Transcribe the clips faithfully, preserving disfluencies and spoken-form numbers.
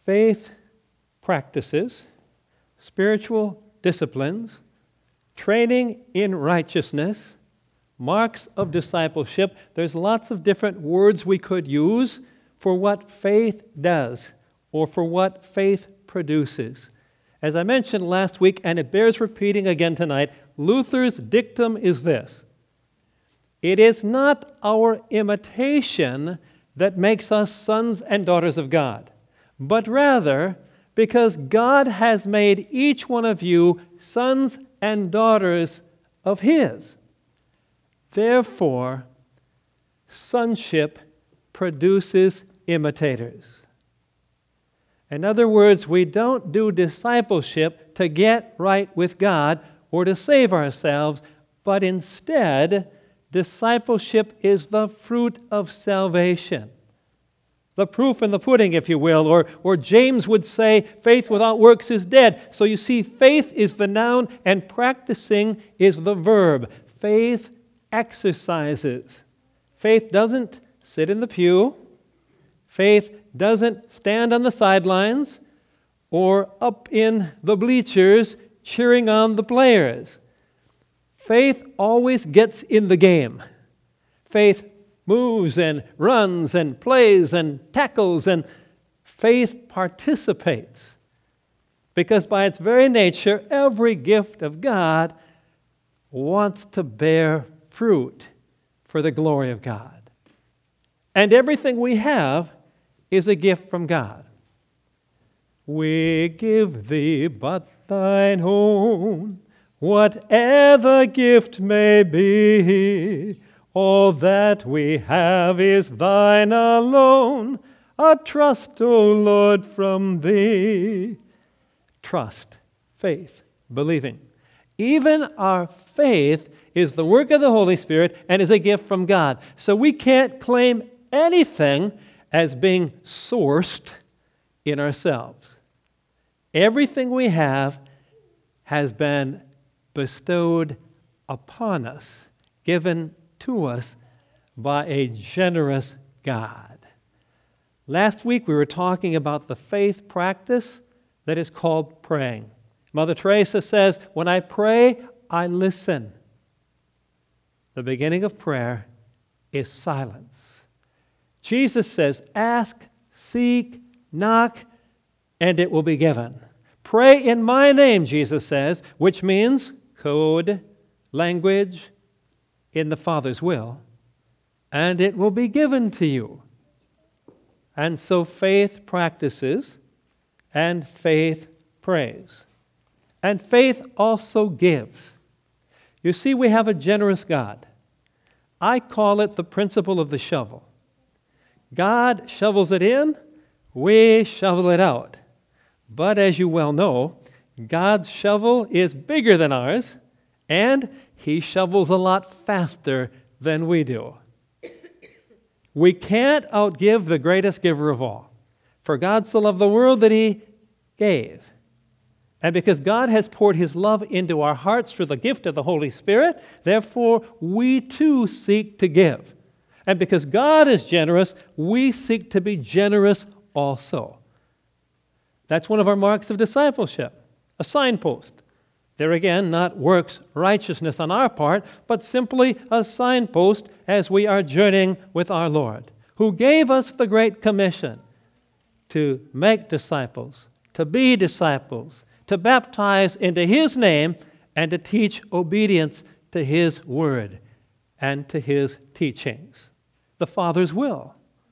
faith practices, spiritual disciplines, training in righteousness, marks of discipleship. There's lots of different words we could use for what faith does or for what faith produces. As I mentioned last week, and it bears repeating again tonight, Luther's dictum is this: it is not our imitation that makes us sons and daughters of God, but rather because God has made each one of you sons and daughters of His. Therefore, sonship produces imitators. In other words, we don't do discipleship to get right with God or to save ourselves, but instead, discipleship is the fruit of salvation. The proof in the pudding, if you will, or, or James would say, faith without works is dead. So you see, faith is the noun and practicing is the verb. Faith exercises. Faith doesn't sit in the pew. Faith doesn't stand on the sidelines or up in the bleachers cheering on the players. Faith always gets in the game. Faith moves and runs and plays and tackles, and faith participates. Because by its very nature, every gift of God wants to bear fruit for the glory of God. And everything we have is a gift from God. We give thee but thine own, whatever gift may be. All that we have is thine alone, a trust, O Lord, from thee. Trust, faith, believing. Even our faith is the work of the Holy Spirit and is a gift from God. So we can't claim anything as being sourced in ourselves. Everything we have has been bestowed upon us, given to us by a generous God. Last week we were talking about the faith practice that is called praying. Mother Teresa says, when I pray, I listen. The beginning of prayer is silence. Jesus says, ask, seek, knock, and it will be given. Pray in my name, Jesus says, which means code, language, in the Father's will, and it will be given to you. And so faith practices, and faith prays. And faith also gives. You see, we have a generous God. I call it the principle of the shovel. God shovels it in, we shovel it out. But as you well know, God's shovel is bigger than ours, and He shovels a lot faster than we do. We can't outgive the greatest giver of all. For God so loved the world that He gave. And because God has poured His love into our hearts through the gift of the Holy Spirit, therefore we too seek to give. And because God is generous, we seek to be generous also. That's one of our marks of discipleship, a signpost. There again, not works righteousness on our part, but simply a signpost as we are journeying with our Lord, who gave us the Great Commission to make disciples, to be disciples, to baptize into His name, and to teach obedience to His word and to His teachings. The Father's will.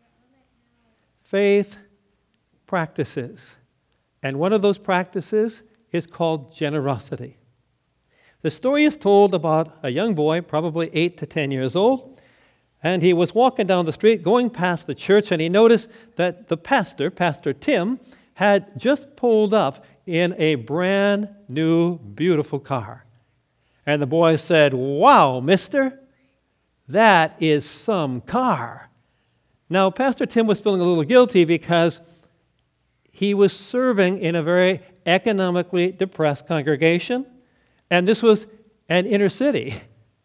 Faith practices. And one of those practices is called generosity. The story is told about a young boy, probably eight to ten years old, and he was walking down the street, going past the church, and he noticed that the pastor, Pastor Tim, had just pulled up in a brand new, beautiful car. And the boy said, "Wow, mister, that is some car." Now, Pastor Tim was feeling a little guilty because he was serving in a very economically depressed congregation, and this was an inner city.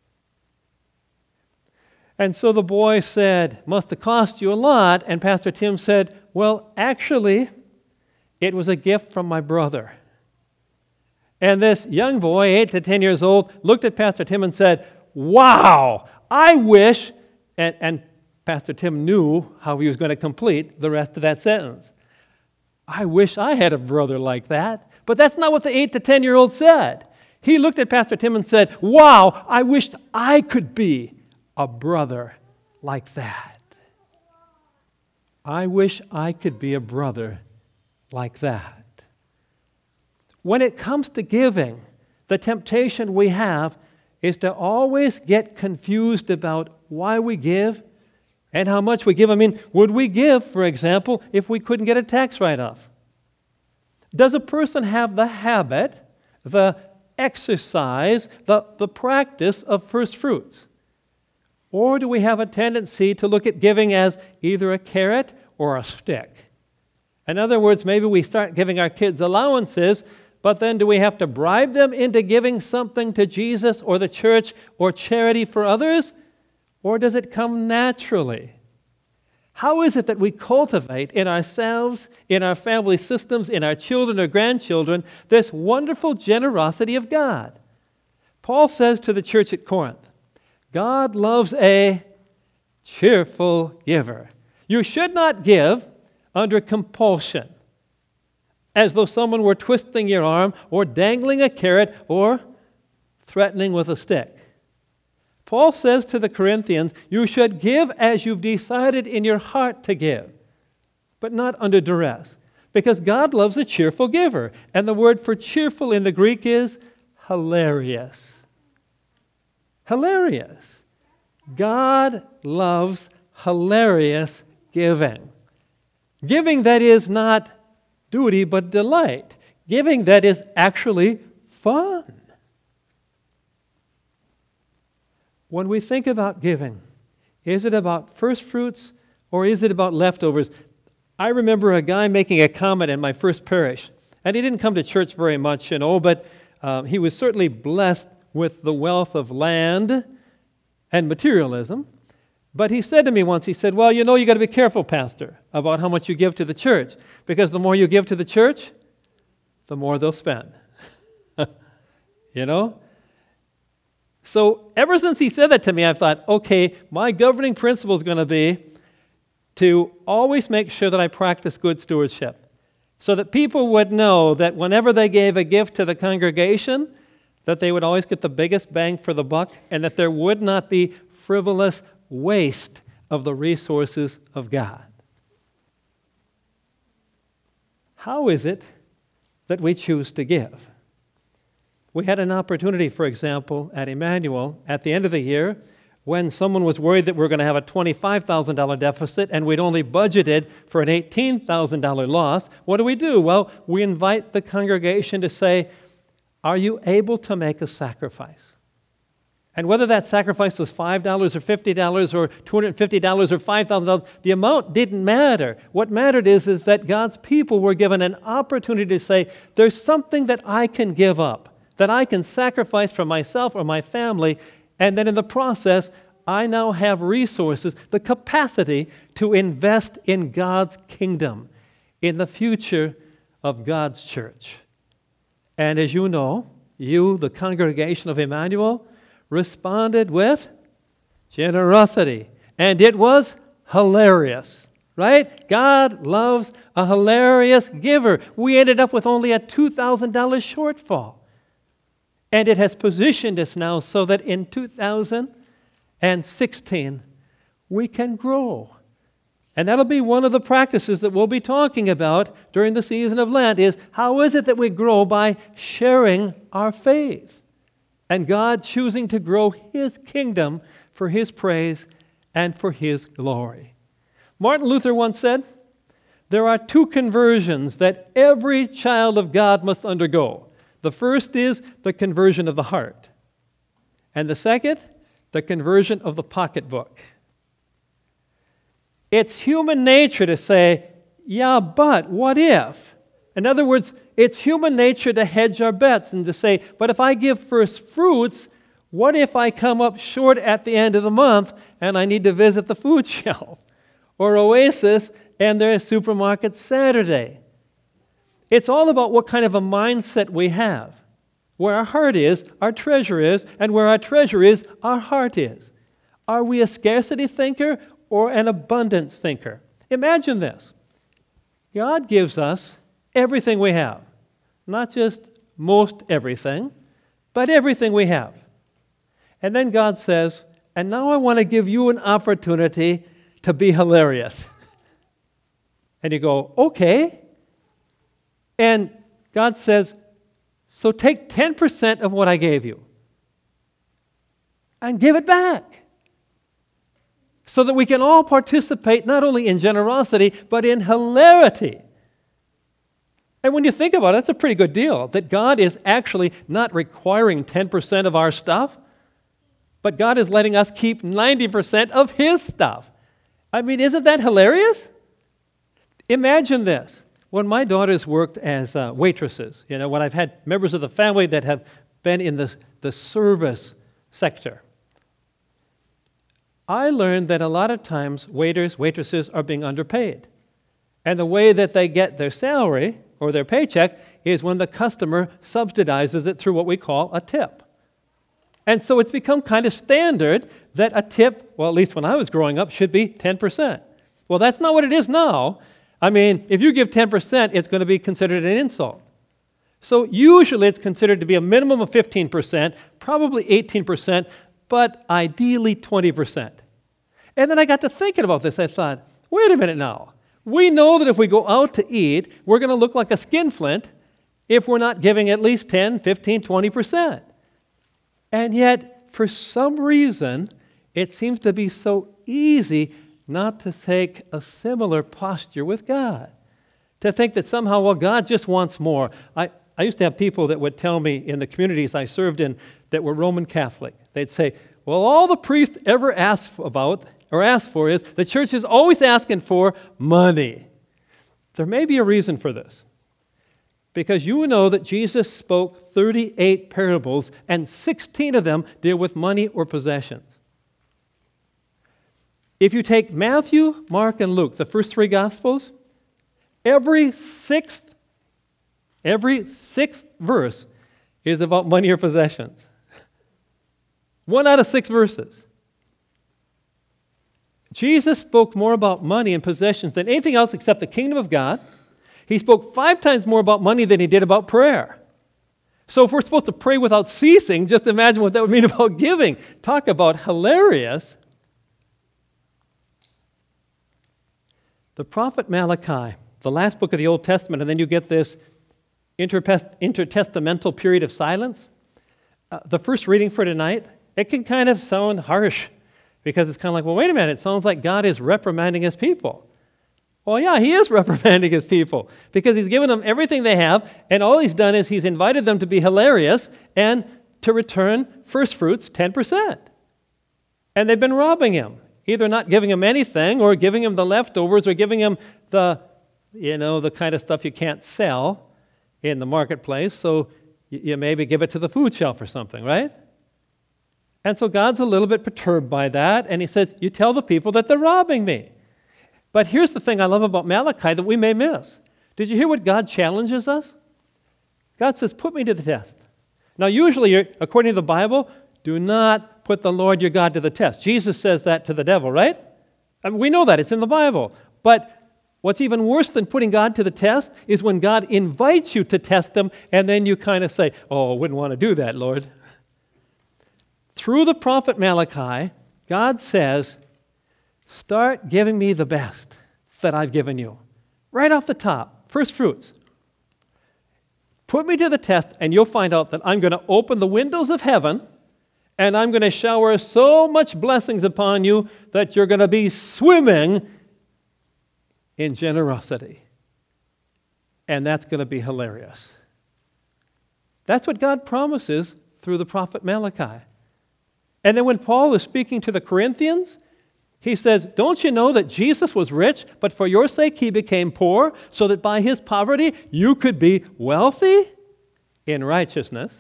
And so the boy said, "Must have cost you a lot." And Pastor Tim said, "Well, actually, It was a gift from my brother. And this young boy, eight to ten years old, looked at Pastor Tim and said, wow, I wish, and, and Pastor Tim knew how he was going to complete the rest of that sentence. I wish I had a brother like that. But that's not what the eight to ten-year-old said. He looked at Pastor Tim and said, wow, I wished I could be a brother like that. I wish I could be a brother like that. When it comes to giving, the temptation we have is to always get confused about why we give and how much we give. I mean, would we give, for example, if we couldn't get a tax write-off? Does a person have the habit, the exercise, the, the practice of first fruits? Or do we have a tendency to look at giving as either a carrot or a stick? In other words, maybe we start giving our kids allowances, but then do we have to bribe them into giving something to Jesus or the church or charity for others? Or does it come naturally? How is it that we cultivate in ourselves, in our family systems, in our children or grandchildren, this wonderful generosity of God? Paul says to the church at Corinth, God loves a cheerful giver. You should not give under compulsion, as though someone were twisting your arm or dangling a carrot or threatening with a stick. Paul says to the Corinthians, you should give as you've decided in your heart to give, but not under duress, because God loves a cheerful giver. And the word for cheerful in the Greek is hilarious. Hilarious. God loves hilarious giving. Giving that is not duty but delight. Giving that is actually fun. When we think about giving, is it about first fruits or is it about leftovers? I remember a guy making a comment in my first parish, and he didn't come to church very much, you know, but uh, he was certainly blessed with the wealth of land and materialism. But he said to me once, he said, well, you know, you got to be careful, Pastor, about how much you give to the church, because the more you give to the church, the more they'll spend. You know? So ever since he said that to me, I thought, okay, my governing principle is going to be to always make sure that I practice good stewardship, so that people would know that whenever they gave a gift to the congregation, that they would always get the biggest bang for the buck, and that there would not be frivolous waste of the resources of God. How is it that we choose to give? We had an opportunity, for example, at Emmanuel at the end of the year when someone was worried that we were going to have a twenty-five thousand dollars deficit and we'd only budgeted for an eighteen thousand dollars loss. What do we do? Well, we invite the congregation to say, are you able to make a sacrifice? And whether that sacrifice was five dollars or fifty dollars or two hundred fifty dollars or five thousand dollars, the amount didn't matter. What mattered is, is that God's people were given an opportunity to say, there's something that I can give up, that I can sacrifice for myself or my family, and then in the process, I now have resources, the capacity to invest in God's kingdom, in the future of God's church. And as you know, you, the congregation of Emmanuel, responded with generosity. And it was hilarious, right? God loves a hilarious giver. We ended up with only a two thousand dollars shortfall. And it has positioned us now so that in two thousand sixteen, we can grow. And that'll be one of the practices that we'll be talking about during the season of Lent, is how is it that we grow? By sharing our faith. And God choosing to grow His kingdom for His praise and for His glory. Martin Luther once said, there are two conversions that every child of God must undergo. The first is the conversion of the heart. And the second, the conversion of the pocketbook. It's human nature to say, yeah, but what if? In other words, it's human nature to hedge our bets and to say, but if I give first fruits, what if I come up short at the end of the month and I need to visit the food shelf or Oasis and their supermarket Saturday? It's all about what kind of a mindset we have. Where our heart is, our treasure is, and where our treasure is, our heart is. Are we a scarcity thinker or an abundance thinker? Imagine this. God gives us everything we have. Not just most everything, but everything we have. And then God says, and now I want to give you an opportunity to be hilarious. And you go, okay. And God says, so take ten percent of what I gave you and give it back so that we can all participate not only in generosity, but in hilarity. And when you think about it, that's a pretty good deal, that God is actually not requiring ten percent of our stuff, but God is letting us keep ninety percent of His stuff. I mean, isn't that hilarious? Imagine this. When my daughters worked as uh, waitresses, you know, when I've had members of the family that have been in the, the service sector, I learned that a lot of times waiters, waitresses are being underpaid. And the way that they get their salary or their paycheck is when the customer subsidizes it through what we call a tip. And so it's become kind of standard that a tip, well, at least when I was growing up, should be ten percent. Well, that's not what it is now. I mean, if you give ten percent, it's going to be considered an insult. So usually it's considered to be a minimum of fifteen percent, probably eighteen percent, but ideally twenty percent. And then I got to thinking about this. I thought, wait a minute now. We know that if we go out to eat, we're going to look like a skinflint if we're not giving at least ten, fifteen, twenty percent. And yet, for some reason, it seems to be so easy not to take a similar posture with God. To think that somehow, well, God just wants more. I, I used to have people that would tell me in the communities I served in that were Roman Catholic. They'd say, well, all the priest ever asks about or asks for is the church is always asking for money. There may be a reason for this. Because you know that Jesus spoke thirty-eight parables, and sixteen of them deal with money or possessions. If you take Matthew, Mark, and Luke, the first three Gospels, every sixth, every sixth verse is about money or possessions. One out of six verses. Jesus spoke more about money and possessions than anything else except the kingdom of God. He spoke five times more about money than he did about prayer. So if we're supposed to pray without ceasing, just imagine what that would mean about giving. Talk about hilarious. The prophet Malachi, the last book of the Old Testament, and then you get this intertestamental period of silence. Uh, the first reading for tonight, it can kind of sound harsh because it's kind of like, well, wait a minute, it sounds like God is reprimanding His people. Well, yeah, He is reprimanding His people because He's given them everything they have, and all He's done is He's invited them to be hilarious and to return first fruits, ten percent. And they've been robbing Him, either not giving Him anything or giving Him the leftovers or giving Him the, you know, the kind of stuff you can't sell in the marketplace, so you, you maybe give it to the food shelf or something, right? And so God's a little bit perturbed by that, and He says, you tell the people that they're robbing me. But here's the thing I love about Malachi that we may miss. Did you hear what God challenges us? God says, put me to the test. Now, usually, according to the Bible, do not put the Lord your God to the test. Jesus says that to the devil, right? I mean, we know that. It's in the Bible. But what's even worse than putting God to the test is when God invites you to test Him, and then you kind of say, oh, I wouldn't want to do that, Lord. Through the prophet Malachi, God says, start giving me the best that I've given you. Right off the top, first fruits. Put me to the test, and you'll find out that I'm going to open the windows of heaven, and I'm going to shower so much blessings upon you that you're going to be swimming in generosity. And that's going to be hilarious. That's what God promises through the prophet Malachi. And then when Paul is speaking to the Corinthians, he says, don't you know that Jesus was rich, but for your sake He became poor, so that by His poverty you could be wealthy in righteousness?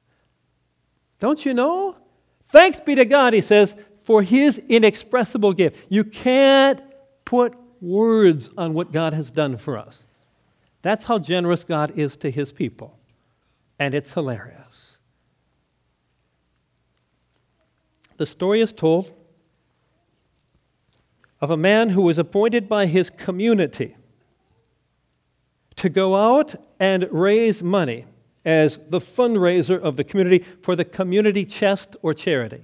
Don't you know? Thanks be to God, he says, for His inexpressible gift. You can't put words on what God has done for us. That's how generous God is to his people. And it's hilarious. The story is told of a man who was appointed by his community to go out and raise money as the fundraiser of the community for the community chest or charity.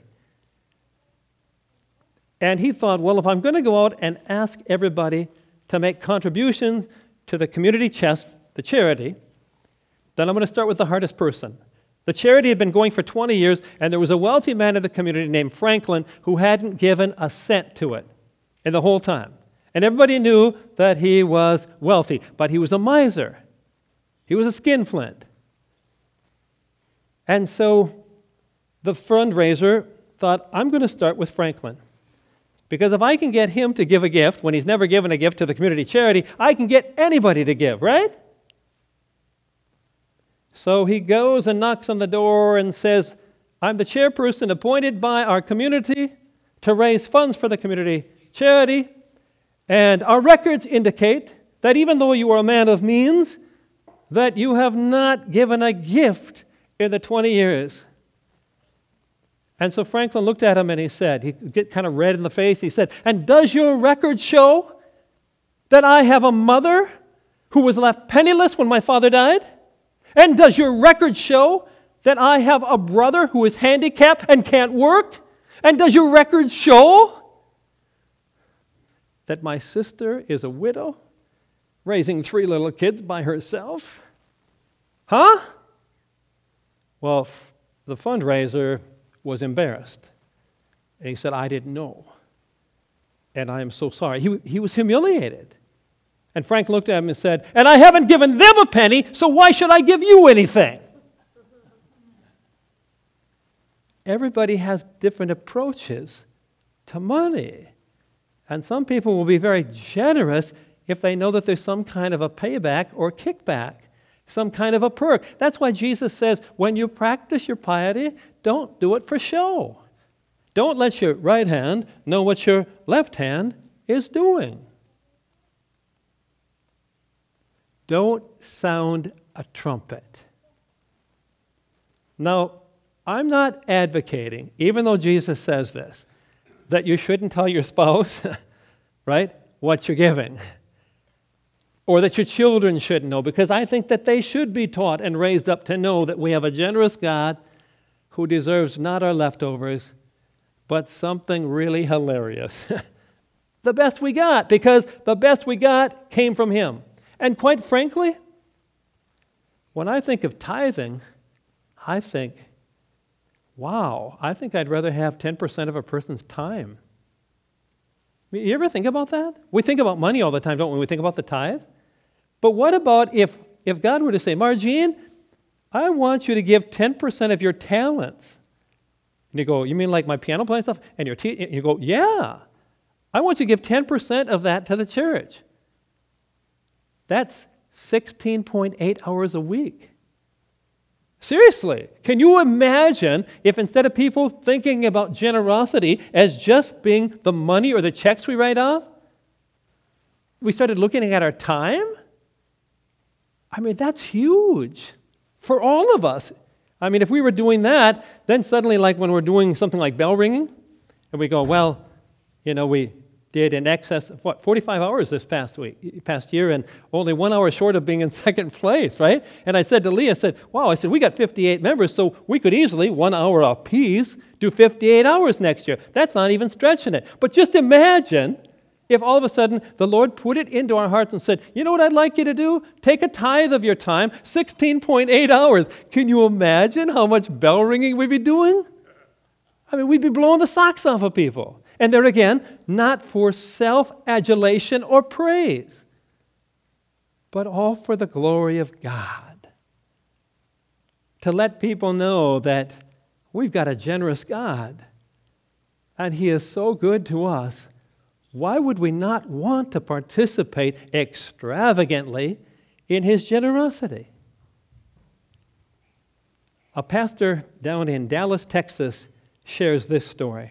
And he thought, well, if I'm going to go out and ask everybody to make contributions to the community chest, the charity, then I'm going to start with the hardest person. The charity had been going for twenty years, and there was a wealthy man in the community named Franklin who hadn't given a cent to it in the whole time. And everybody knew that he was wealthy, but he was a miser. He was a skinflint. And so the fundraiser thought, I'm going to start with Franklin. Because if I can get him to give a gift when he's never given a gift to the community charity, I can get anybody to give, right? So he goes and knocks on the door and says, I'm the chairperson appointed by our community to raise funds for the community charity, and our records indicate that even though you are a man of means, that you have not given a gift in the twenty years. And so Franklin looked at him and he said, he get kind of red in the face, he said, and does your record show that I have a mother who was left penniless when my father died? And does your record show that I have a brother who is handicapped and can't work? And does your record show that my sister is a widow, raising three little kids by herself? Huh? Well, f- the fundraiser was embarrassed. And he said, I didn't know. And I am so sorry. He, he was humiliated. And Frank looked at him and said, and I haven't given them a penny, so why should I give you anything? Everybody has different approaches to money. And some people will be very generous if they know that there's some kind of a payback or kickback, some kind of a perk. That's why Jesus says, when you practice your piety, don't do it for show. Don't let your right hand know what your left hand is doing. Don't sound a trumpet. Now, I'm not advocating, even though Jesus says this, that you shouldn't tell your spouse, right, what you're giving. Or that your children shouldn't know, because I think that they should be taught and raised up to know that we have a generous God who deserves not our leftovers, but something really hilarious. The best we got, because the best we got came from Him. And quite frankly, when I think of tithing, I think, wow, I think I'd rather have ten percent of a person's time. You ever think about that? We think about money all the time, don't we? We think about the tithe. But what about if, if God were to say, Margene, I want you to give ten percent of your talents. And you go, you mean like my piano playing stuff? And your te- you go, yeah. I want you to give ten percent of that to the church. That's sixteen point eight hours a week. Seriously, can you imagine if instead of people thinking about generosity as just being the money or the checks we write off, we started looking at our time? I mean, that's huge for all of us. I mean, if we were doing that, then suddenly, like when we're doing something like bell ringing, and we go, well, you know, we did in excess of, what, forty-five hours this past week, past year, and only one hour short of being in second place, right? And I said to Lee, I said, wow, I said, we got fifty-eight members, so we could easily, one hour apiece, do fifty-eight hours next year. That's not even stretching it. But just imagine if all of a sudden the Lord put it into our hearts and said, you know what I'd like you to do? Take a tithe of your time, sixteen point eight hours. Can you imagine how much bell ringing we'd be doing? I mean, we'd be blowing the socks off of people. And there again, not for self-adulation or praise, but all for the glory of God. To let people know that we've got a generous God, and He is so good to us. Why would we not want to participate extravagantly in His generosity? A pastor down in Dallas, Texas, shares this story.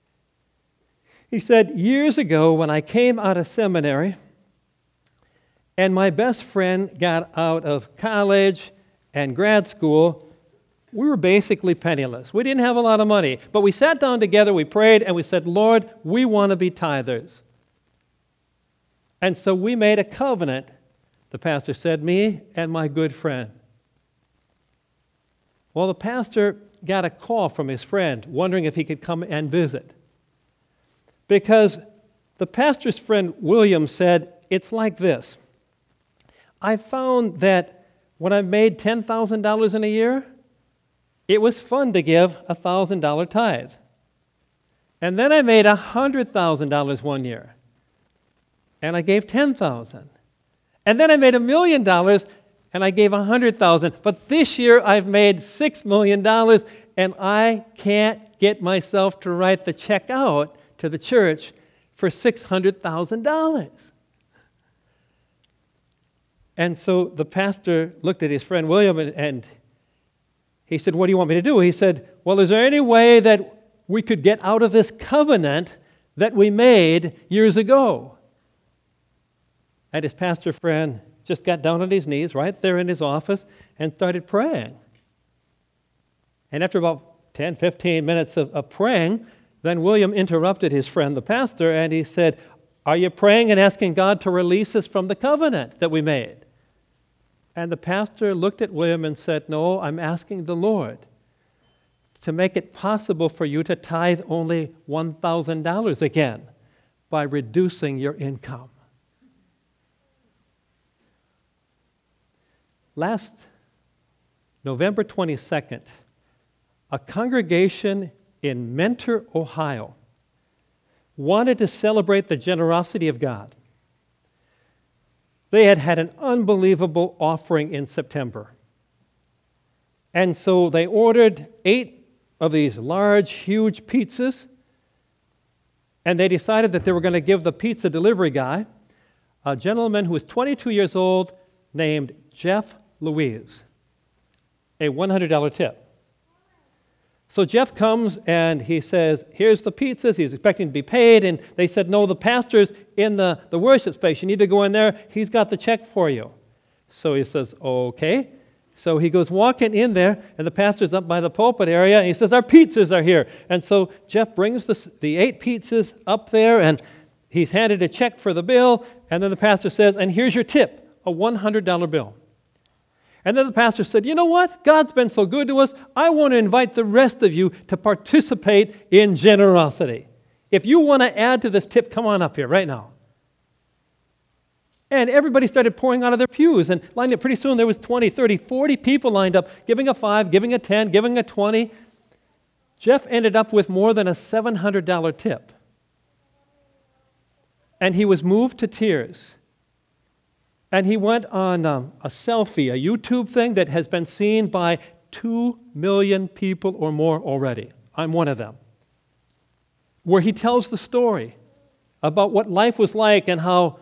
He said, years ago when I came out of seminary And my best friend got out of college and grad school. We were basically penniless. We didn't have a lot of money. But we sat down together, we prayed, and we said, Lord, we want to be tithers. And so we made a covenant, the pastor said, me and my good friend. Well, the pastor got a call from his friend wondering if he could come and visit. Because the pastor's friend, William, said, it's like this. I found that when I made ten thousand dollars in a year, it was fun to give a one thousand dollars tithe. And then I made one hundred thousand dollars one year, and I gave ten thousand dollars. And then I made a million dollars, and I gave one hundred thousand dollars. But this year I've made six million dollars, and I can't get myself to write the check out to the church for six hundred thousand dollars. And so the pastor looked at his friend William and, and he said, what do you want me to do? He said, well, is there any way that we could get out of this covenant that we made years ago? And his pastor friend just got down on his knees right there in his office and started praying. And after about ten, fifteen minutes of, of praying, then William interrupted his friend, the pastor, and he said, are you praying and asking God to release us from the covenant that we made? And the pastor looked at William and said, no, I'm asking the Lord to make it possible for you to tithe only one thousand dollars again by reducing your income. Last November twenty-second, a congregation in Mentor, Ohio, wanted to celebrate the generosity of God. They had had an unbelievable offering in September. And so they ordered eight of these large, huge pizzas, and they decided that they were going to give the pizza delivery guy, a gentleman who was twenty-two years old named Jeff Louise, a one hundred dollars tip. So Jeff comes and he says, here's the pizzas. He's expecting to be paid. And they said, no, the pastor's in the, the worship space. You need to go in there. He's got the check for you. So he says, okay. So he goes walking in there, and the pastor's up by the pulpit area, and he says, our pizzas are here. And so Jeff brings the, the eight pizzas up there, and he's handed a check for the bill. And then the pastor says, and here's your tip, a one hundred dollars bill. And then the pastor said, you know what? God's been so good to us. I want to invite the rest of you to participate in generosity. If you want to add to this tip, come on up here right now. And everybody started pouring out of their pews and lined up. Pretty soon there was twenty, thirty, forty people lined up, giving a five, giving a ten, giving a twenty. Jeff ended up with more than a seven hundred dollars tip. And he was moved to tears. And he went on um, a selfie, a YouTube thing that has been seen by two million people or more already. I'm one of them. Where he tells the story about what life was like and how,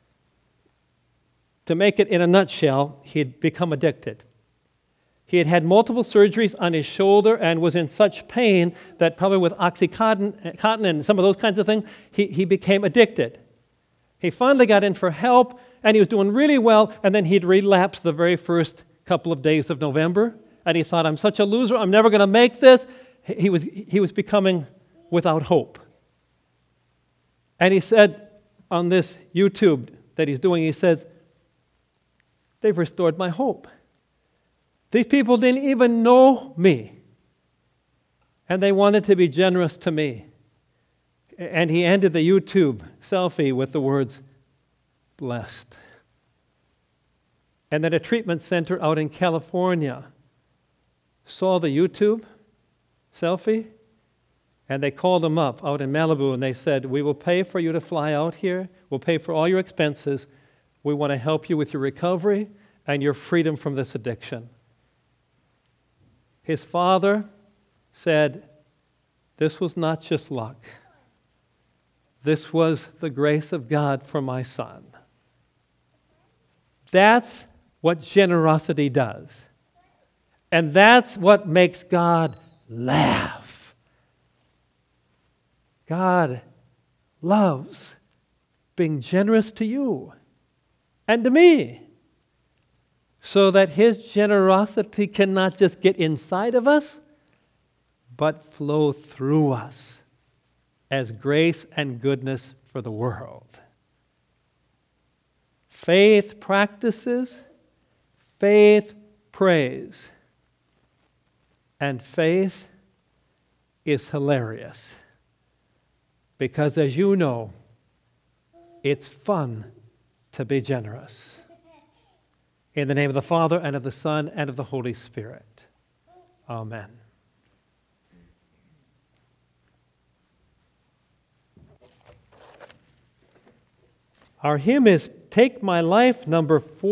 to make it in a nutshell, he had become addicted. He had had multiple surgeries on his shoulder and was in such pain that probably with Oxycontin cotton and some of those kinds of things, he, he became addicted. He finally got in for help, and he was doing really well, and then he'd relapsed the very first couple of days of November, and he thought, I'm such a loser, I'm never going to make this. He was, he was becoming without hope. And he said on this YouTube that he's doing, he says, they've restored my hope. These people didn't even know me, and they wanted to be generous to me. And he ended the YouTube selfie with the words, blessed. And then a treatment center out in California saw the YouTube selfie, and they called him up out in Malibu, and they said, we will pay for you to fly out here. We'll pay for all your expenses. We want to help you with your recovery and your freedom from this addiction. His father said, this was not just luck. This was the grace of God for my son. That's what generosity does. And that's what makes God laugh. God loves being generous to you. and to me, so that His generosity cannot just get inside of us, but flow through us as grace and goodness for the world. Faith practices, faith prays, and faith is hilarious. Because as you know, it's fun to be generous. In the name of the Father, and of the Son, and of the Holy Spirit. Amen. Our hymn is Take My Life, number four.